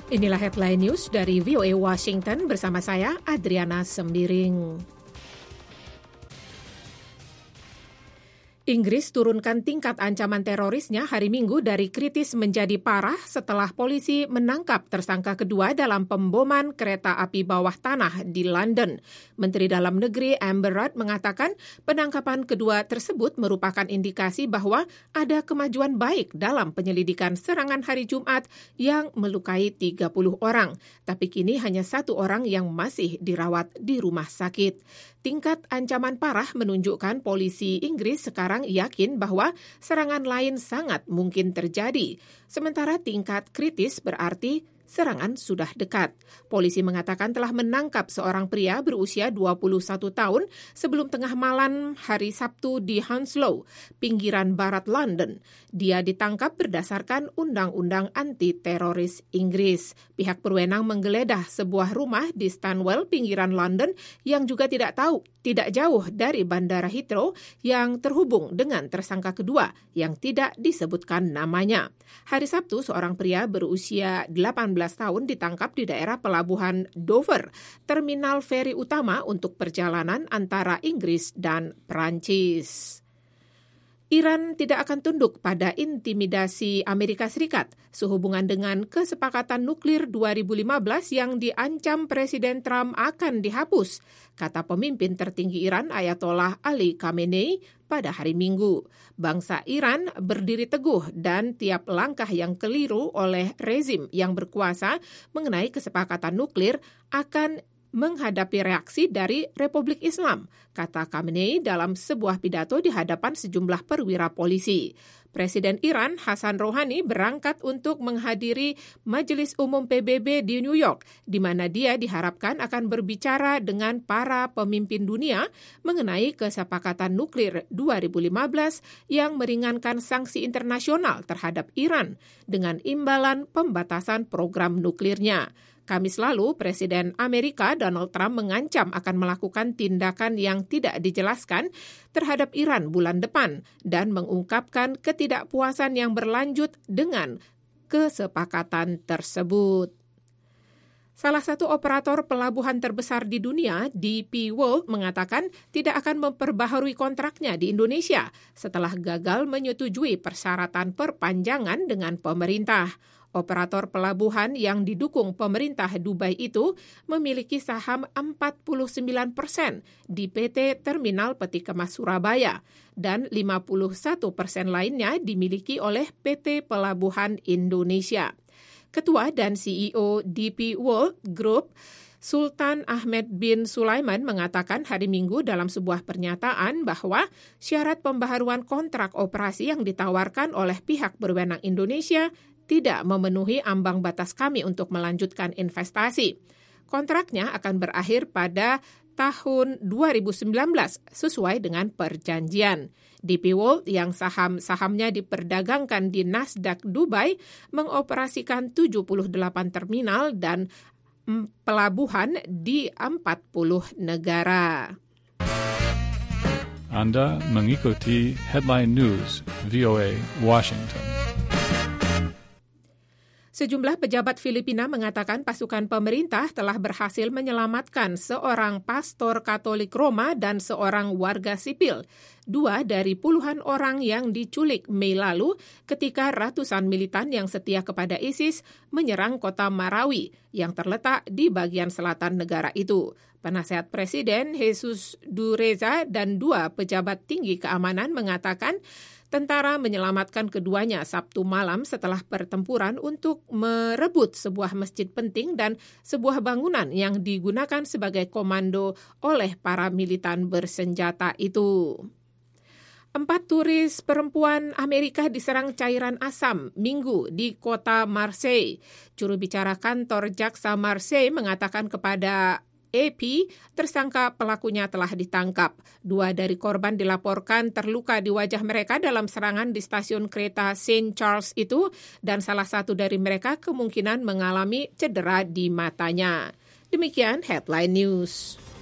Inilah headline news dari VOA Washington bersama saya, Adriana Sembiring. Inggris turunkan tingkat ancaman terorisnya hari Minggu dari kritis menjadi parah setelah polisi menangkap tersangka kedua dalam pemboman kereta api bawah tanah di London. Menteri Dalam Negeri Amber Rudd mengatakan penangkapan kedua tersebut merupakan indikasi bahwa ada kemajuan baik dalam penyelidikan serangan hari Jumat yang melukai 30 orang. Tapi kini hanya 1 orang yang masih dirawat di rumah sakit. Tingkat ancaman parah menunjukkan polisi Inggris sekarang yakin bahwa serangan lain sangat mungkin terjadi. Sementara tingkat kritis berarti serangan sudah dekat. Polisi mengatakan telah menangkap seorang pria berusia 21 tahun sebelum tengah malam hari Sabtu di Hounslow, pinggiran barat London. Dia ditangkap berdasarkan Undang-Undang Anti-Teroris Inggris. Pihak berwenang menggeledah sebuah rumah di Stanwell, pinggiran London, yang juga tidak jauh dari Bandara Heathrow yang terhubung dengan tersangka kedua yang tidak disebutkan namanya. Hari Sabtu, seorang pria berusia 18 tahun ditangkap di daerah pelabuhan Dover, terminal feri utama untuk perjalanan antara Inggris dan Prancis. Iran tidak akan tunduk pada intimidasi Amerika Serikat sehubungan dengan kesepakatan nuklir 2015 yang diancam Presiden Trump akan dihapus, kata pemimpin tertinggi Iran Ayatollah Ali Khamenei pada hari Minggu. Bangsa Iran berdiri teguh dan tiap langkah yang keliru oleh rezim yang berkuasa mengenai kesepakatan nuklir akan menghadapi reaksi dari Republik Islam, kata Khamenei dalam sebuah pidato di hadapan sejumlah perwira polisi. Presiden Iran Hassan Rouhani berangkat untuk menghadiri Majelis Umum PBB di New York, di mana dia diharapkan akan berbicara dengan para pemimpin dunia mengenai kesepakatan nuklir 2015 yang meringankan sanksi internasional terhadap Iran dengan imbalan pembatasan program nuklirnya. Kamis lalu, Presiden Amerika Donald Trump mengancam akan melakukan tindakan yang tidak dijelaskan terhadap Iran bulan depan dan mengungkapkan ketidakpuasan yang berlanjut dengan kesepakatan tersebut. Salah satu operator pelabuhan terbesar di dunia, DP World, mengatakan tidak akan memperbaharui kontraknya di Indonesia setelah gagal menyetujui persyaratan perpanjangan dengan pemerintah. Operator pelabuhan yang didukung pemerintah Dubai itu memiliki saham 49% di PT Terminal Peti Kemas Surabaya dan 51% lainnya dimiliki oleh PT Pelabuhan Indonesia. Ketua dan CEO DP World Group, Sultan Ahmed bin Sulaiman, mengatakan hari Minggu dalam sebuah pernyataan bahwa syarat pembaharuan kontrak operasi yang ditawarkan oleh pihak berwenang Indonesia tidak memenuhi ambang batas kami untuk melanjutkan investasi. Kontraknya akan berakhir pada tahun 2019 sesuai dengan perjanjian. DP World yang saham-sahamnya diperdagangkan di Nasdaq Dubai mengoperasikan 78 terminal dan pelabuhan di 40 negara. Anda mengikuti Headline News VOA Washington. Sejumlah pejabat Filipina mengatakan pasukan pemerintah telah berhasil menyelamatkan seorang pastor Katolik Roma dan seorang warga sipil, 2 dari puluhan orang yang diculik Mei lalu ketika ratusan militan yang setia kepada ISIS menyerang kota Marawi yang terletak di bagian selatan negara itu. Penasehat Presiden Jesus Dureza dan 2 pejabat tinggi keamanan mengatakan tentara menyelamatkan keduanya Sabtu malam setelah pertempuran untuk merebut sebuah masjid penting dan sebuah bangunan yang digunakan sebagai komando oleh para militan bersenjata itu. 4 turis perempuan Amerika diserang cairan asam Minggu di kota Marseille. Juru bicara kantor jaksa Marseille mengatakan kepada AP, tersangka pelakunya telah ditangkap. 2 dari korban dilaporkan terluka di wajah mereka dalam serangan di stasiun kereta St. Charles itu, dan salah satu dari mereka kemungkinan mengalami cedera di matanya. Demikian Headline News.